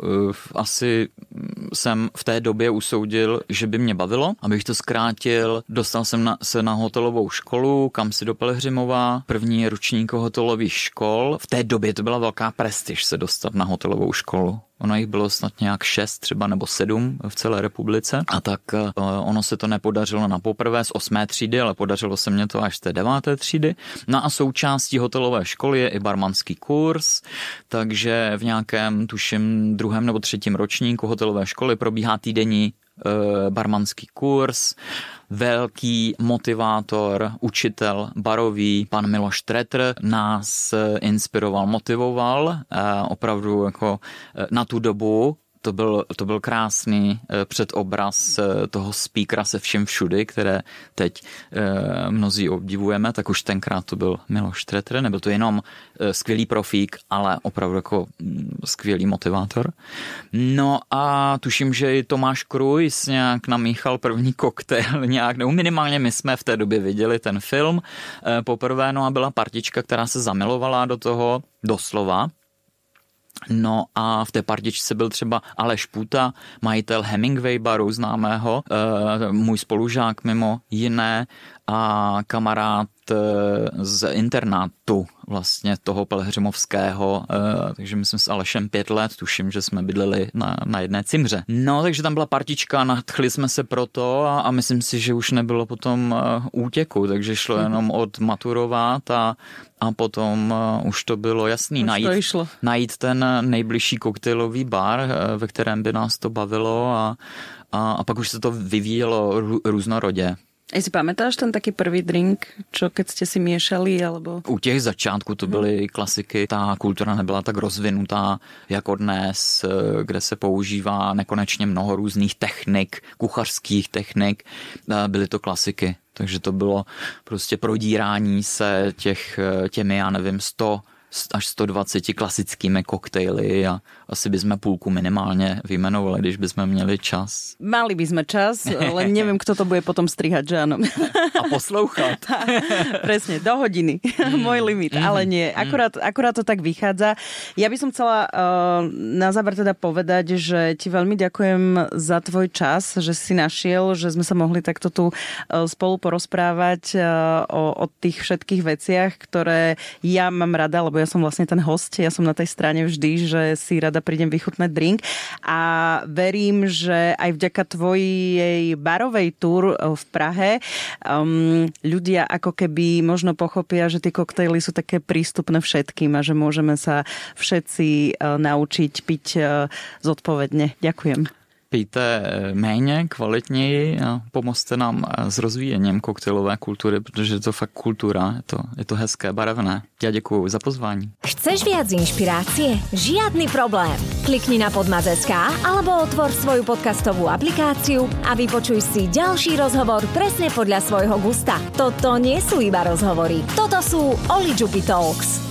asi jsem v té době usoudil, že by mě bavilo. Abych to zkrátil, dostal jsem na, se na hotelovou školu, kam si do Pelhřimova, první ročník hotelových škol. V té době to byla velká prestiž se dostat na hotelovou školu. ono jich bylo snad nějak šest třeba nebo sedm v celé republice a tak ono se to nepodařilo na poprvé z osmé třídy, ale podařilo se mě to až z té deváté třídy. No a součástí hotelové školy je i barmanský kurz, takže v nějakém, tuším, druhém nebo třetím ročníku hotelové školy probíhá týdenní e, barmanský kurz. Velký motivátor, učitel barový, pan Miloš Tretr nás inspiroval, motivoval, e, opravdu jako na tu dobu. To byl, to byl krásný předobraz toho speakera se všem všudy, které teď e, mnozí obdivujeme, tak už tenkrát to byl Miloš Tretr, nebyl to jenom e, skvělý profík, ale opravdu jako skvělý motivátor. No a tuším, že i Tomáš Krujs nějak namíchal první koktejl nějak, nebo minimálně my jsme v té době viděli ten film e, poprvé, no a byla partička, která se zamilovala do toho doslova. No a v té partičce byl třeba Aleš Puta, majitel Hemingway baru známého, e, můj spolužák mimo jiné a kamarád e, z internátu vlastně toho pelhřimovského, e, takže my jsme s Alešem pět let, tuším, že jsme bydleli na, na jedné cimře. No, takže tam byla partička, nadchli jsme se pro to a, a myslím si, že už nebylo potom uh, útěku, takže šlo jenom od maturovat a, a potom uh, už to bylo jasný, najít, najít ten nejbližší koktejlový bar, uh, ve kterém by nás to bavilo a, a, a pak už se to vyvíjelo rů, různorodě. A si pamätáš ten taký prvý drink, čo keď ste si miešali, alebo... U těch začátků to byly klasiky, ta kultura nebyla tak rozvinutá jako dnes, kde se používá nekonečně mnoho různých technik, kuchařských technik, byly to klasiky. Takže to bylo prostě prodírání se těch, těmi, já nevím, sto až sto dvacet klasickými koktejly a asi bychom půlku minimálně vyjmenovali, když bychom měli čas. Mali bychom čas, ale nevím, kto to bude potom strihať, že áno. A poslouchat. Presne, do hodiny. Môj limit, mm-hmm. ale nie. Akurát, akurát to tak vychádza. Ja by som chcela uh, na záver teda povedať, že ti veľmi ďakujem za tvoj čas, že si našiel, že sme sa mohli takto tu uh, spolu porozprávať uh, o, o tých všetkých veciach, ktoré ja mám rada, lebo ja som vlastne ten host, ja som na tej strane vždy, že si rada prídem vychutnať drink a verím, že aj vďaka tvojej barovej túr v Prahe um, ľudia ako keby možno pochopia, že tie koktejly sú také prístupné všetkým a že môžeme sa všetci uh, naučiť piť uh, zodpovedne. Ďakujem. Pijte méně, kvalitněji a pomozte nám s rozvíjením koktejlové kultury, protože je to fakt kultura, je to, je to hezké, barevné. Ja děkuju za pozvání. Chceš viac inšpirácie? Žiadny problém. Klikni na podmaz bodka es ká alebo otvor svoju podcastovú aplikáciu a vypočuj si ďalší rozhovor presne podľa svojho gusta. Toto nie sú iba rozhovory. Toto sú Oli Jupi Talks.